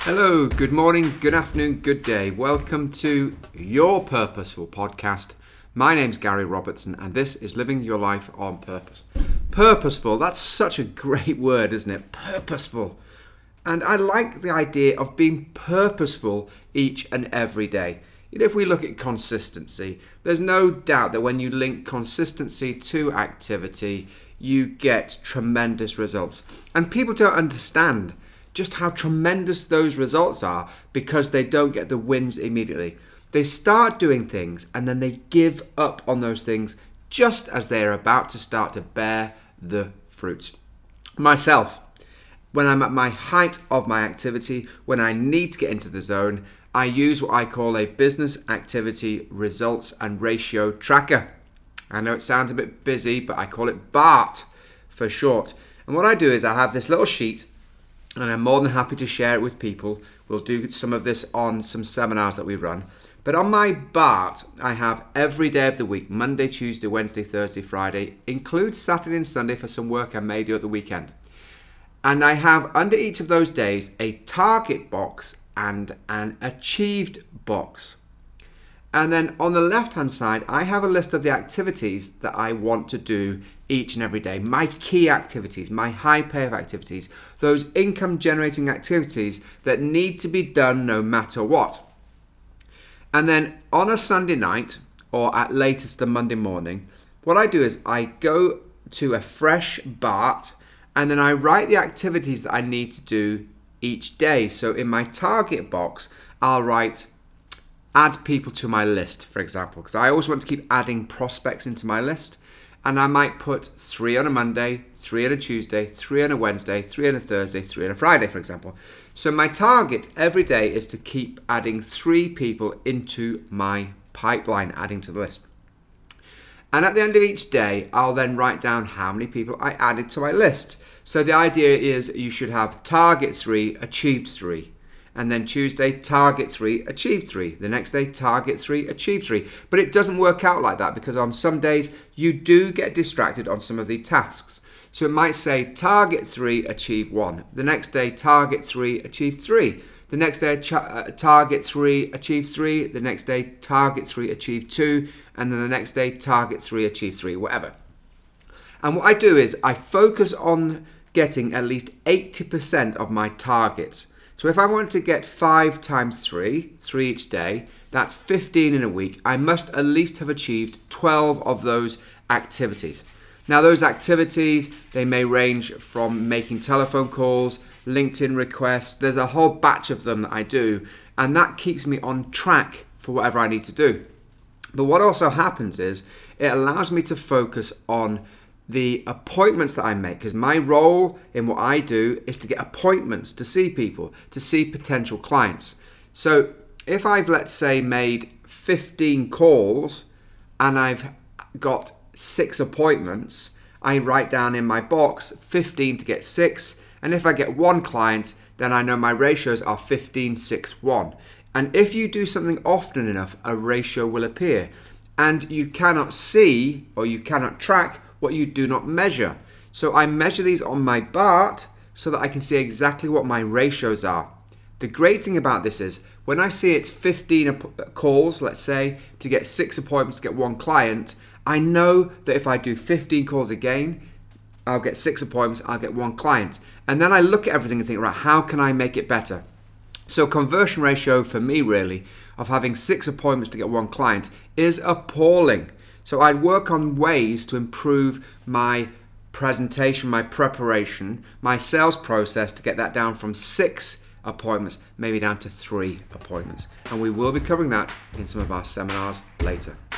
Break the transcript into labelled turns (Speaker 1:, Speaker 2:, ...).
Speaker 1: Hello, good morning, good afternoon, good day. Welcome to Your Purposeful Podcast. My name's Gary Robertson and this is Living Your Life on Purpose. Purposeful, that's such a great word, isn't it? Purposeful. And I like the idea of being purposeful each and every day. You know, if we look at consistency, there's no doubt that when you link consistency to activity, you get tremendous results. And people don't understand just how tremendous those results are because they don't get the wins immediately. They start doing things and then they give up on those things just as they are about to start to bear the fruit. Myself, when I'm at my height of my activity, when I need to get into the zone, I use what I call a business activity results and ratio tracker. I know it sounds a bit busy, but I call it BART for short. And what I do is I have this little sheet and I'm more than happy to share it with people. We'll do some of this on some seminars that we run. But on my BART, I have every day of the week, Monday, Tuesday, Wednesday, Thursday, Friday, includes Saturday and Sunday for some work I may do at the weekend. And I have under each of those days a target box and an achieved box. And then on the left-hand side, I have a list of the activities that I want to do each and every day. My key activities, my high payoff activities, those income-generating activities that need to be done no matter what. And then on a Sunday night, or at latest the Monday morning, what I do is I go to a fresh BART, and then I write the activities that I need to do each day. So in my target box, I'll write add people to my list, for example, because I always want to keep adding prospects into my list. And I might put 3 on a Monday, 3 on a Tuesday, 3 on a Wednesday, 3 on a Thursday, 3 on a Friday, for example. So my target every day is to keep adding 3 people into my pipeline, adding to the list. And at the end of each day, I'll then write down how many people I added to my list. So the idea is you should have target 3, achieved 3. And then Tuesday, target 3, achieve 3. The next day, target 3, achieve 3. But it doesn't work out like that because on some days, you do get distracted on some of the tasks. So it might say target 3, achieve 1. The next day, target 3, achieve 3. The next day, target 3, achieve 3. The next day, target 3, achieve 2. And then the next day, target 3, achieve 3, whatever. And what I do is I focus on getting at least 80% of my targets. So if I want to get 5 times 3 each day, that's 15 in a week. I must at least have achieved 12 of those activities. Now those activities, they may range from making telephone calls, LinkedIn requests. There's a whole batch of them that I do, and that keeps me on track for whatever I need to do. But what also happens is it allows me to focus on the appointments that I make, because my role in what I do is to get appointments to see people, to see potential clients. So if I've, let's say, made 15 calls and I've got 6 appointments, I write down in my box 15 to get 6. And if I get 1 client, then I know my ratios are 15, 6, 1. And if you do something often enough, a ratio will appear. And you cannot see or you cannot track what you do not measure. So I measure these on my BART so that I can see exactly what my ratios are. The great thing about this is when I see it's 15 calls, let's say, to get 6 appointments to get 1 client, I know that if I do 15 calls again, I'll get 6 appointments, I'll get 1 client. And then I look at everything and think, right, how can I make it better? So conversion ratio for me really of having 6 appointments to get 1 client is appalling. So I work on ways to improve my presentation, my preparation, my sales process to get that down from 6 appointments, maybe down to 3 appointments. And we will be covering that in some of our seminars later.